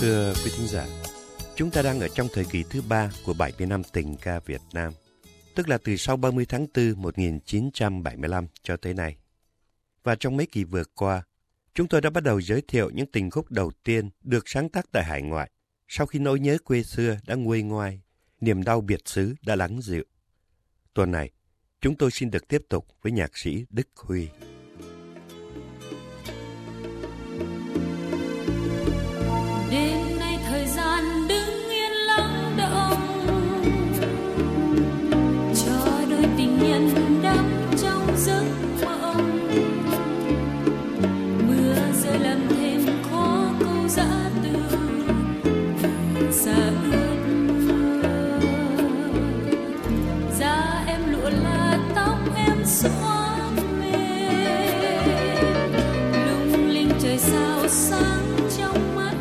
Thưa quý thính giả, chúng ta đang ở trong thời kỳ thứ 3 của 70 năm tình ca Việt Nam, tức là từ sau 30 tháng 4 1975 cho tới nay. Và trong mấy kỳ vừa qua, chúng tôi đã bắt đầu giới thiệu những tình khúc đầu tiên được sáng tác tại hải ngoại, sau khi nỗi nhớ quê xưa đã nguôi ngoai, niềm đau biệt xứ đã lắng dịu. Tuần này, chúng tôi xin được tiếp tục với nhạc sĩ Đức Huy. Đêm nay thời gian đứng yên lắng động, cho đôi tình nhân đắm trong giấc mộng. Mưa rơi làm thêm khó câu giã từ xa ướt mưa. Da em lụa là tóc em xõa mềm, lung linh trời sao sáng trong mắt.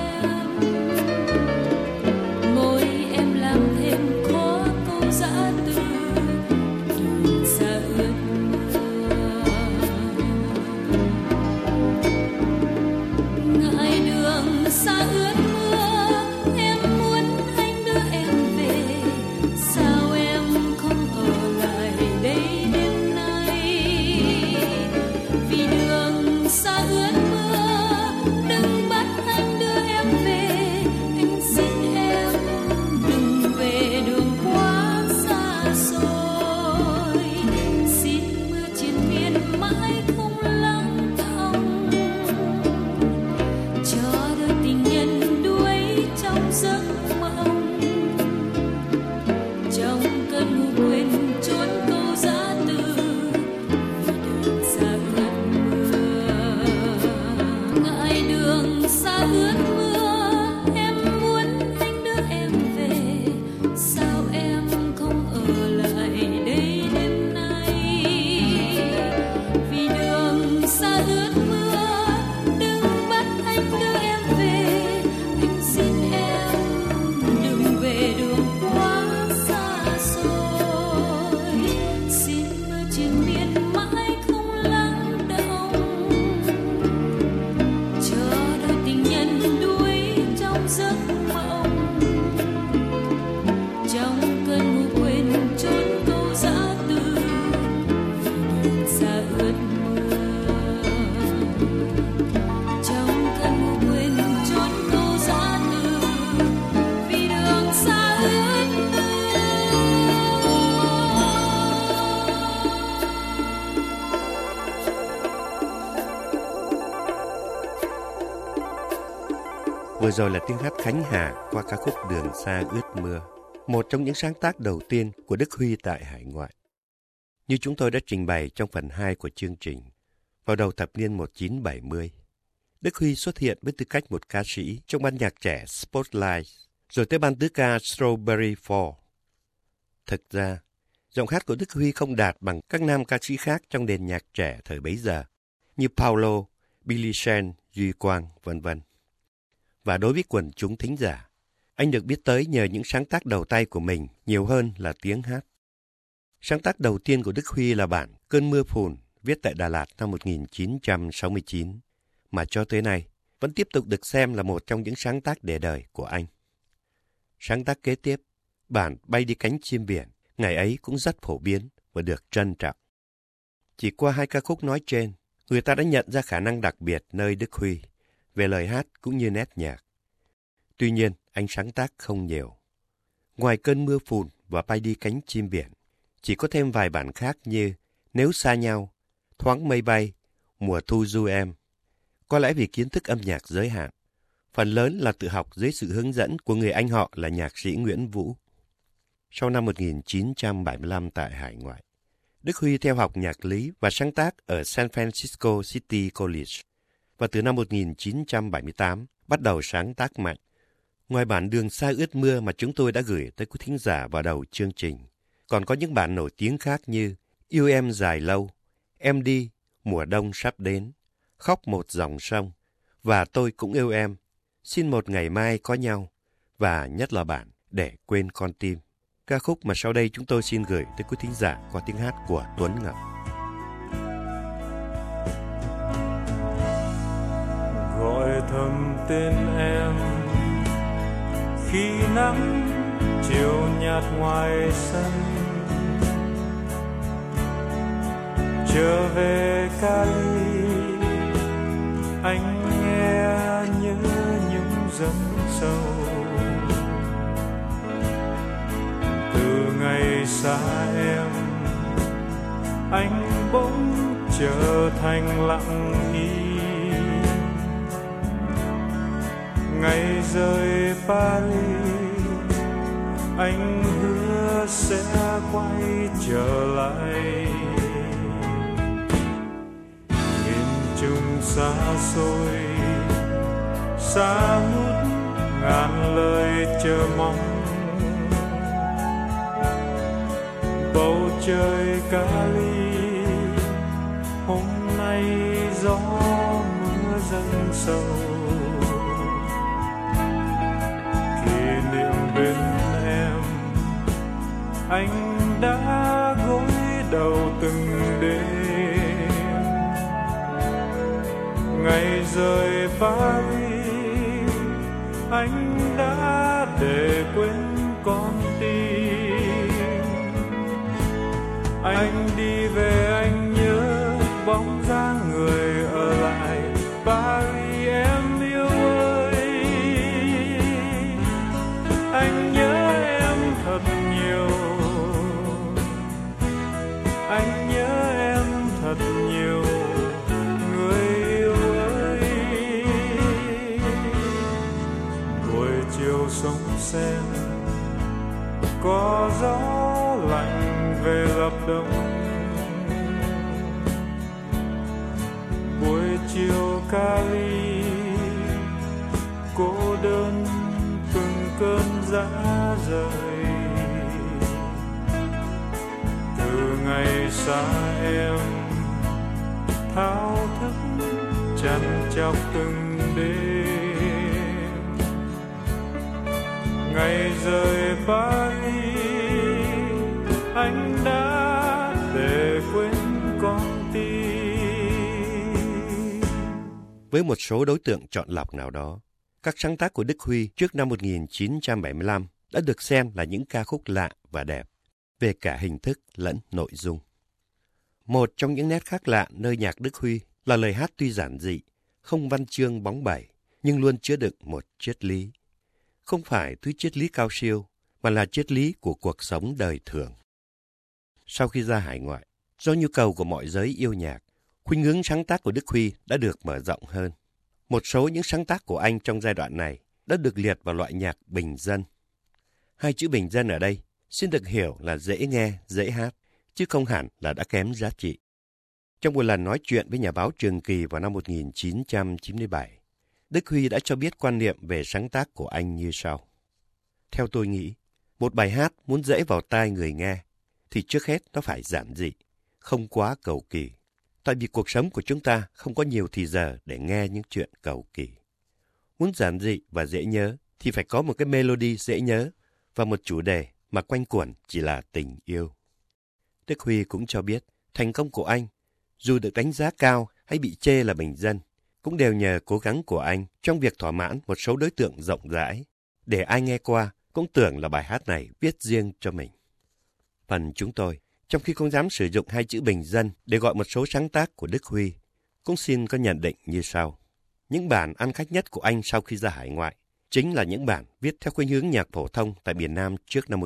Vừa rồi là tiếng hát Khánh Hà qua ca khúc Đường Xa Ướt Mưa, một trong những sáng tác đầu tiên của Đức Huy tại hải ngoại. Như chúng tôi đã trình bày trong phần 2 của chương trình, vào đầu thập niên 1970, Đức Huy xuất hiện với tư cách một ca sĩ trong ban nhạc trẻ Spotlight, rồi tới ban tứ ca Strawberry Fall. Thực ra, giọng hát của Đức Huy không đạt bằng các nam ca sĩ khác trong nền nhạc trẻ thời bấy giờ, như Paulo, Billy Shen, Duy Quang, v.v. Và đối với quần chúng thính giả, anh được biết tới nhờ những sáng tác đầu tay của mình nhiều hơn là tiếng hát. Sáng tác đầu tiên của Đức Huy là bản Cơn mưa phùn viết tại Đà Lạt năm 1969, mà cho tới nay vẫn tiếp tục được xem là một trong những sáng tác để đời của anh. Sáng tác kế tiếp, bản Bay đi cánh chim biển, ngày ấy cũng rất phổ biến và được trân trọng. Chỉ qua 2 ca khúc nói trên, người ta đã nhận ra khả năng đặc biệt nơi Đức Huy về lời hát cũng như nét nhạc. Tuy nhiên, anh sáng tác không nhiều. Ngoài Cơn mưa phùn và Bay đi cánh chim biển, chỉ có thêm vài bản khác như Nếu xa nhau, Thoáng mây bay, Mùa thu du em. Có lẽ vì kiến thức âm nhạc giới hạn, phần lớn là tự học dưới sự hướng dẫn của người anh họ là nhạc sĩ Nguyễn Vũ. Sau năm 1975 tại hải ngoại, Đức Huy theo học nhạc lý và sáng tác ở San Francisco City College. Và từ năm 1978 bắt đầu sáng tác mạnh. Ngoài bản Đường Xa Ướt Mưa mà chúng tôi đã gửi tới quý thính giả vào đầu chương trình, còn có những bản nổi tiếng khác như Yêu em dài lâu, Em đi, Mùa đông sắp đến, Khóc một dòng sông, Và tôi cũng yêu em, Xin một ngày mai có nhau, và nhất là bản Để quên con tim. Ca khúc mà sau đây chúng tôi xin gửi tới quý thính giả qua tiếng hát của Tuấn Ngọc. Gọi thầm tên em khi nắng chiều nhạt ngoài sân. Trở về Cali, anh nghe nhớ những giấc sâu. Từ ngày xa em, anh bỗng trở thành lặng im. Ngày rời Paris, anh hứa sẽ quay trở lại. Trung xa xôi, xa ngút ngàn lời chờ mong. Bầu trời Cali hôm nay gió mưa dâng sâu. Kỷ niệm bên em, anh đã gối đầu từng đêm. Ngày rời Paris, anh đã để quên con tim. Anh đi về, anh nhớ bóng dáng người ở lại Paris em yêu ơi. Anh nhớ em thật nhiều, anh nhớ em thật nhiều. Sông Sen có gió lạnh về lập đông. Buổi chiều Cali cô đơn từng cơn giá rời. Từ ngày xa em thao thức chăn chọc từng đêm. Ngày rời Paris, anh đã để quên con tim. Với một số đối tượng chọn lọc nào đó, các sáng tác của Đức Huy trước năm 1975 đã được xem là những ca khúc lạ và đẹp, về cả hình thức lẫn nội dung. Một trong những nét khác lạ nơi nhạc Đức Huy là lời hát tuy giản dị, không văn chương bóng bẩy, nhưng luôn chứa đựng một triết lý. Không phải thứ triết lý cao siêu, mà là triết lý của cuộc sống đời thường. Sau khi ra hải ngoại, do nhu cầu của mọi giới yêu nhạc, khuynh hướng sáng tác của Đức Huy đã được mở rộng hơn. Một số những sáng tác của anh trong giai đoạn này đã được liệt vào loại nhạc bình dân. Hai chữ bình dân ở đây xin được hiểu là dễ nghe, dễ hát, chứ không hẳn là đã kém giá trị. Trong một lần nói chuyện với nhà báo Trường Kỳ vào năm 1997, Đức Huy đã cho biết quan niệm về sáng tác của anh như sau. Theo tôi nghĩ, một bài hát muốn dễ vào tai người nghe, thì trước hết nó phải giản dị, không quá cầu kỳ. Tại vì cuộc sống của chúng ta không có nhiều thì giờ để nghe những chuyện cầu kỳ. Muốn giản dị và dễ nhớ, thì phải có một cái melody dễ nhớ, và một chủ đề mà quanh quẩn chỉ là tình yêu. Đức Huy cũng cho biết, thành công của anh, dù được đánh giá cao hay bị chê là bình dân, cũng đều nhờ cố gắng của anh trong việc thỏa mãn một số đối tượng rộng rãi, để ai nghe qua cũng tưởng là bài hát này viết riêng cho mình. Phần chúng tôi, trong khi không dám sử dụng hai chữ bình dân để gọi một số sáng tác của Đức Huy, cũng xin có nhận định như sau. Những bản ăn khách nhất của anh sau khi ra hải ngoại chính là những bản viết theo khuynh hướng nhạc phổ thông tại miền Nam trước năm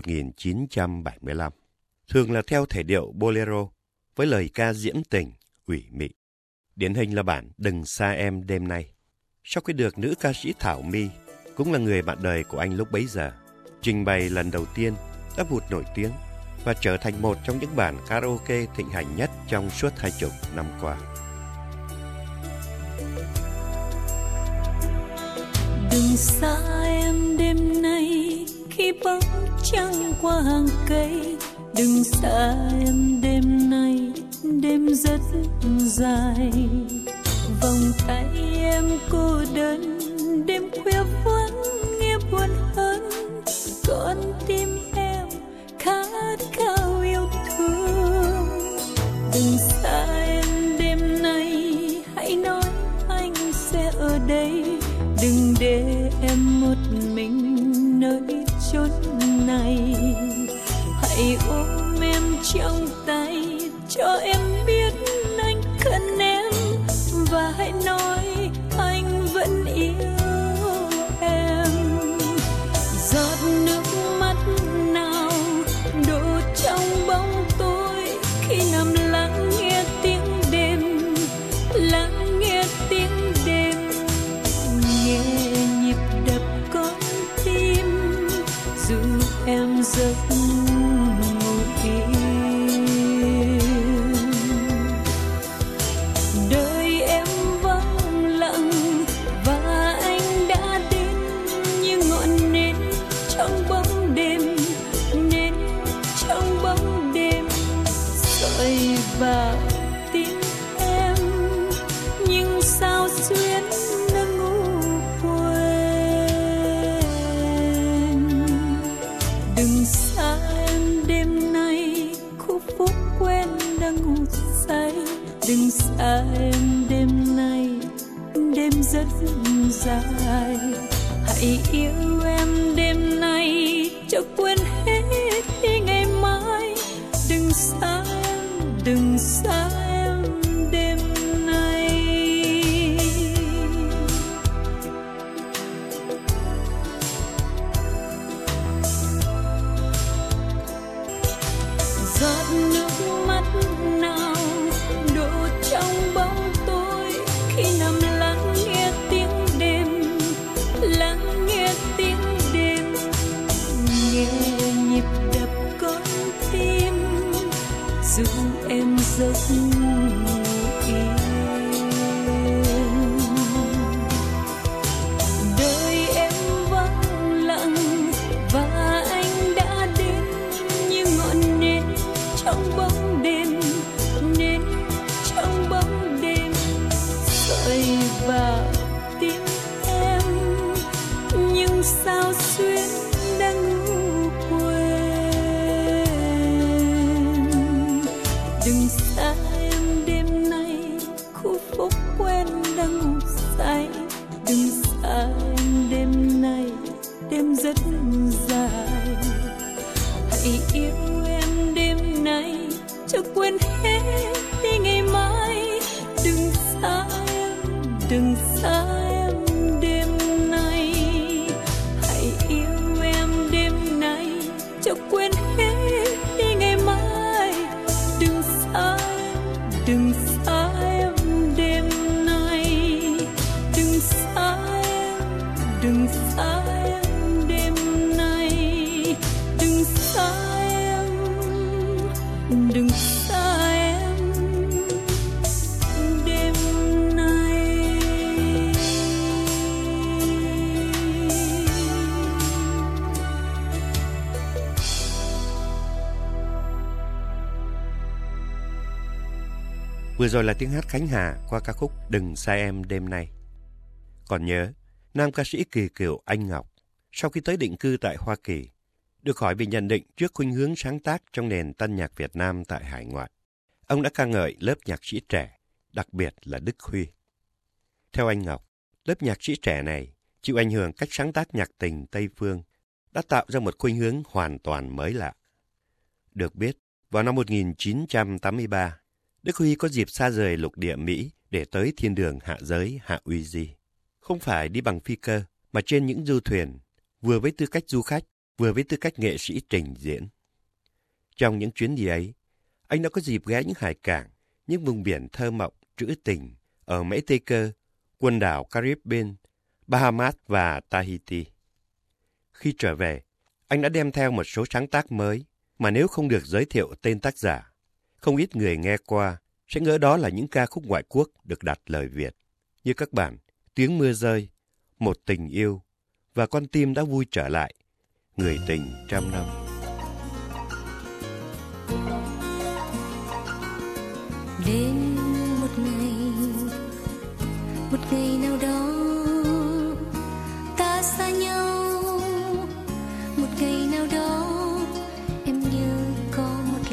1975. Thường là theo thể điệu bolero, với lời ca diễm tình, ủy mị. Điển hình là bản Đừng Xa Em Đêm Nay. Sau khi được nữ ca sĩ Thảo My, cũng là người bạn đời của anh lúc bấy giờ, trình bày lần đầu tiên, đã vụt nổi tiếng và trở thành một trong những bản karaoke thịnh hành nhất trong suốt 20 năm qua. Đừng xa em đêm nay khi bóng trăng qua hàng cây. Đừng xa em đêm nay, đêm rất dài. Vòng tay em cô đơn, đêm khuya vẫn nghe buồn hơn. Con tim em khát khao yêu thương. Đừng xa em đêm nay, hãy nói anh sẽ ở đây. Đừng để em một mình nơi chốn này. Hãy ôm em trong tay, cho em biết anh cần em, và hãy nói anh vẫn yêu em. Giọt nước mắt nào đổ trong bóng tối khi nằm lắng nghe tiếng đêm, lắng nghe tiếng đêm, nghe nhịp đập con tim, dù em giấc ngủ yên. Đời em vắng lặng và anh đã đến như ngọn nến trong bóng đêm, nến trong bóng đêm soi vào tim em, nhưng sao xuyên đã ngủ quên. Đừng xa em đêm nay, khu phố quen đang ngủ say. Đừng xa em đêm nay, đêm rất dài. Hãy yêu em đêm nay, cho quên hết đi ngày mai. Đừng xa em, đừng xa em đêm nay. Giọt nước mắt nào đổ trong bóng tối khi nằm lắng nghe tiếng đêm, lắng nghe tiếng đêm, nghe nhịp đập con tim, dù em giấc ngủ yên. Đời em vắng lặng và anh đã đến như ngọn nến trong bóng đêm, nến trong bóng đêm soi vào tim em, nhưng sao xuyên đang ngủ quên. Đừng xa em đêm nay, khu phố quen đang ngủ say. Đừng xa em đêm nay, đêm rất dài. Hãy yêu em đêm nay, cho quên hết đi ngày mai. Đừng xa em, đừng xa em đêm nay. Hãy yêu em đêm nay, cho quên hết đi ngày mai. Đừng xa em, đừng xa em đêm nay. Đừng xa em, đừng xa em đêm nay. Đừng xa em, đừng xa em đêm nay. Vừa rồi là tiếng hát Khánh Hà qua ca khúc Đừng xa em đêm nay. Còn nhớ, nam ca sĩ kỳ cựu Anh Ngọc, sau khi tới định cư tại Hoa Kỳ, được hỏi về nhận định trước khuynh hướng sáng tác trong nền tân nhạc Việt Nam tại hải ngoại. Ông đã ca ngợi lớp nhạc sĩ trẻ, đặc biệt là Đức Huy. Theo anh Ngọc, lớp nhạc sĩ trẻ này chịu ảnh hưởng cách sáng tác nhạc tình Tây Phương, đã tạo ra một khuynh hướng hoàn toàn mới lạ. Được biết, vào năm 1983, Đức Huy có dịp xa rời lục địa Mỹ để tới thiên đường hạ giới Hạ Uy Di. Không phải đi bằng phi cơ, mà trên những du thuyền, vừa với tư cách du khách, vừa với tư cách nghệ sĩ trình diễn. Trong những chuyến đi ấy, anh đã có dịp ghé những hải cảng, những vùng biển thơ mộng, trữ tình ở Mễ Tây Cơ, quần đảo Caribbean, Bahamas và Tahiti. Khi trở về, anh đã đem theo một số sáng tác mới mà nếu không được giới thiệu tên tác giả, không ít người nghe qua sẽ ngỡ đó là những ca khúc ngoại quốc được đặt lời Việt, như các bản Tiếng Mưa Rơi, Một Tình Yêu và Con Tim Đã Vui Trở Lại, Người Tình Trăm Năm. Đến một ngày nào đó ta xa nhau, một ngày nào đó em nhớ có một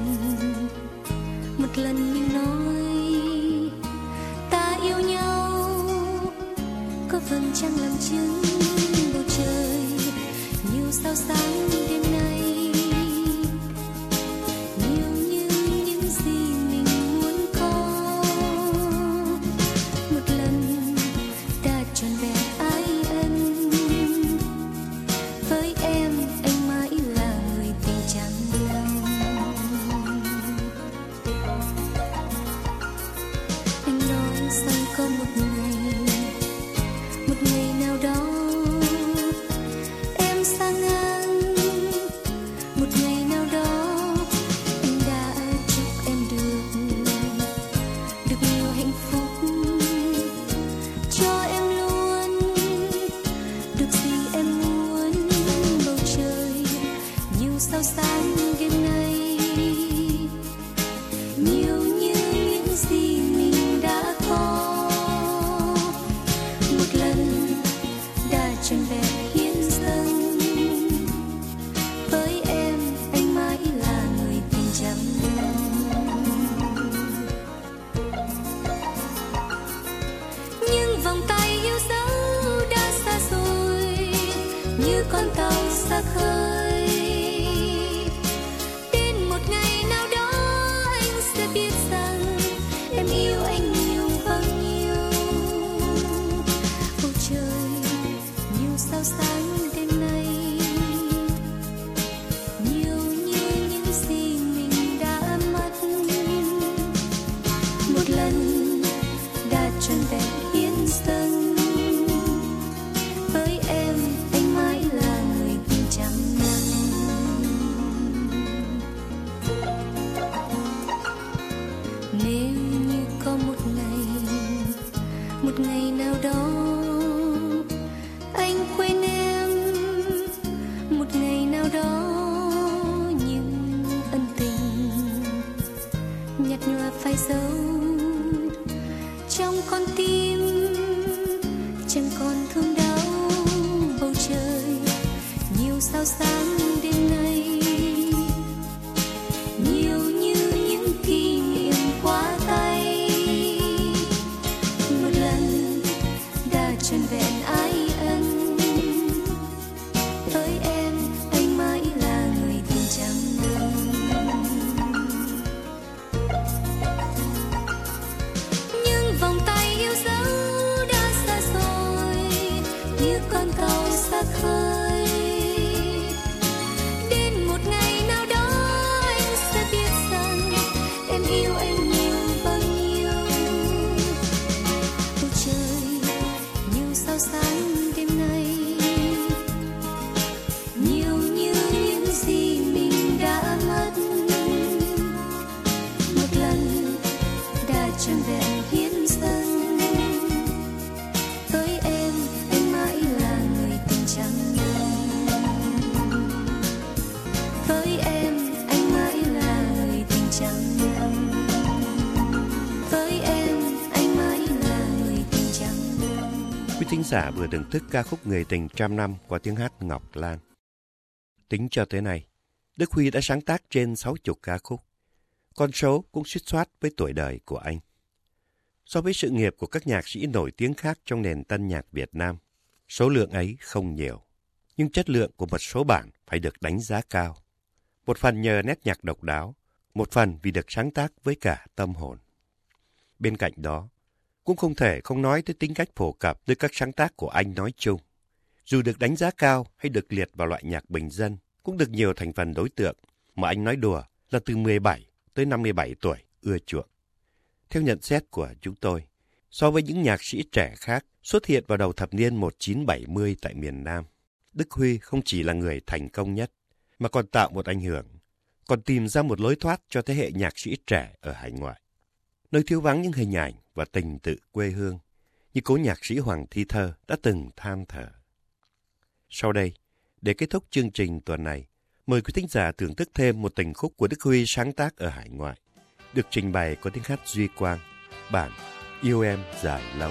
lần mình nói ta yêu nhau, có vầng trăng làm chứng bầu trời sáng đêm nay, nhiều như những gì mình muốn có. Một lần đã trọn vẹn ái ân, với em anh mãi là người tình chẳng lòng. Anh nói rằng có một ngày nào đó em sang ngang, một ngày nào đó anh đã chúc em được nhiều hạnh phúc, cho em luôn được gì em muốn. Bầu trời nhiều sao sáng đêm nay, nhiều như những gì mình đã có. Một lần đã trọn vẹn hiến dâng, với em anh mãi là người tình chẳng lòng. Nhưng vòng tay yêu dấu đã xa rồi, như con tàu xa khơi. Đến một ngày nào đó anh sẽ biết rằng em yêu anh nhiều bao nhiêu. Bầu trời nhiều sao sáng đêm nay, nhiều như những gì mình đã mất. Một lần đã trọn vẹn hiến dâng, với em anh mãi là người tình chẳng lòng. Nếu như có một ngày nào đó anh quên em, một ngày nào đó những ân tình nhạt nhòa phai dấu trong con tim, chẳng còn thương đau. Bầu trời nhiều sao sáng đêm nay, nhiều như những kỷ niệm qua tay. Một lần đã trọn vẹn ái ân, với em anh mãi là người tình chẳng lòng. Nhưng vòng tay yêu dấu đã xa rồi, như con tàu xa khơi. Đến một ngày nào đó anh sẽ biết rằng em yêu anh nhiều bao nhiêu. Bầu trời nhiều sao sáng đêm nay, nhiều như những gì mình đã mất. Một lần đã trọn vẹn hiến dâng, với em anh mãi là người tình chẳng lòng. Với em anh mãi là người tình chẳng lòng. Với em anh mãi là người tình chẳng lòng. Quý thính giả vừa thưởng thức ca khúc Người tình trăm năm qua tiếng hát Ngọc Lan. Tính cho tới nay, Đức Huy đã sáng tác trên 60 ca khúc. Con số cũng suýt soát với tuổi đời của anh. So với sự nghiệp của các nhạc sĩ nổi tiếng khác trong nền tân nhạc Việt Nam, số lượng ấy không nhiều. Nhưng chất lượng của một số bản phải được đánh giá cao. Một phần nhờ nét nhạc độc đáo, một phần vì được sáng tác với cả tâm hồn. Bên cạnh đó, cũng không thể không nói tới tính cách phổ cập tới các sáng tác của anh nói chung. Dù được đánh giá cao hay được liệt vào loại nhạc bình dân, cũng được nhiều thành phần đối tượng mà anh nói đùa là từ 17 tới 57 tuổi ưa chuộng. Theo nhận xét của chúng tôi, so với những nhạc sĩ trẻ khác xuất hiện vào đầu thập niên 1970 tại miền Nam, Đức Huy không chỉ là người thành công nhất, mà còn tạo một ảnh hưởng, còn tìm ra một lối thoát cho thế hệ nhạc sĩ trẻ ở hải ngoại. Nơi thiếu vắng những hình ảnh và tình tự quê hương, như cố nhạc sĩ Hoàng Thi Thơ đã từng than thở. Sau đây, để kết thúc chương trình tuần này, mời quý thính giả thưởng thức thêm một tình khúc của Đức Huy sáng tác ở hải ngoại, được trình bày qua tiếng hát Duy Quang, bản Yêu Em Dài Lâu.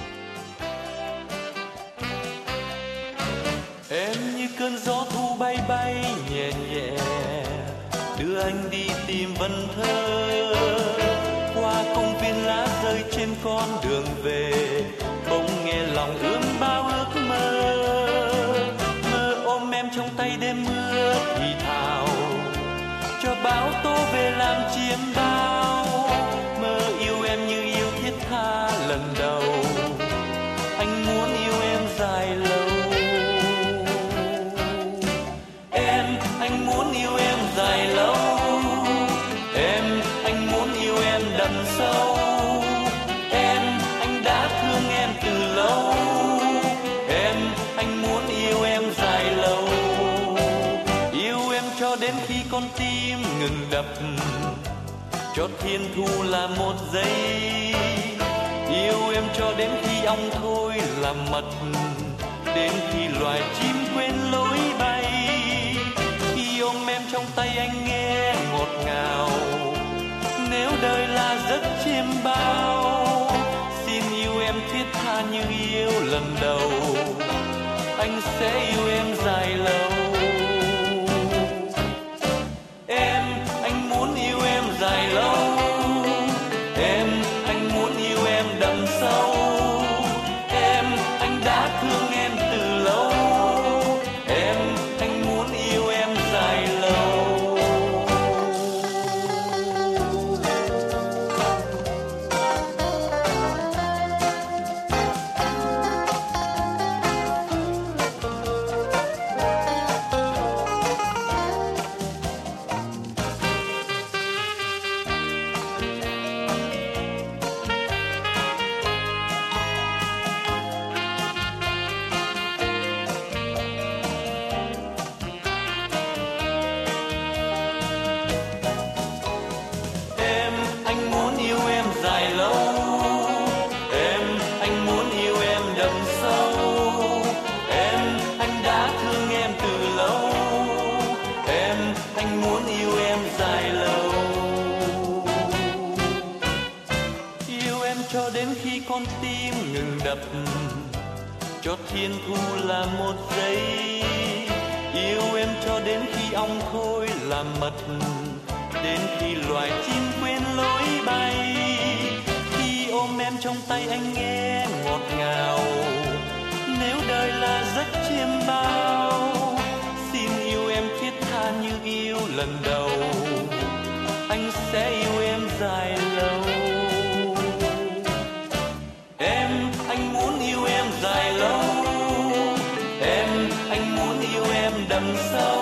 Em như cơn gió thu bay bay nhẹ nhẹ, đưa anh đi tìm vần thơ. Qua công viên lá rơi trên con đường về, bỗng nghe lòng ươm bao ước mơ. Mơ ôm em trong tay đêm mưa thì thào, cho bão tố về làm chiêm bao. Mơ yêu em như yêu thiết tha lần đầu, anh muốn yêu em dài lâu. Anh muốn yêu em dài lâu. Anh muốn yêu em đậm sâu. Anh đã thương em từ lâu. Anh muốn yêu em dài lâu. Yêu em cho đến khi con tim ngừng đập, cho thiên thu là một giây. Yêu em cho đến khi ong thôi làm mật, đến khi loài chim quên lối bay. Khi ôm em trong tay anh nghe ngọt ngào, nếu đời là giấc chiêm bao, xin yêu em thiết tha như yêu lần đầu, anh sẽ yêu em dài lâu. Anh muốn yêu em dài lâu. Anh muốn yêu em đậm sâu. Anh đã thương em từ lâu. Anh muốn yêu em dài lâu. Anh muốn yêu em dài lâu. Anh muốn yêu em đậm sâu. Anh đã thương em từ lâu. Anh muốn yêu em dài lâu. Yêu em cho đến khi con tim ngừng đập, cho thiên thu là một giây. Yêu em cho đến khi ong thôi làm mật, đến khi loài chim quên lối bay. Khi ôm em trong tay anh nghe ngọt ngào, nếu đời là giấc chiêm bao, xin yêu em thiết tha như yêu lần đầu, anh sẽ yêu em dài lâu. Anh muốn yêu em dài lâu. Anh muốn yêu em đậm sâu.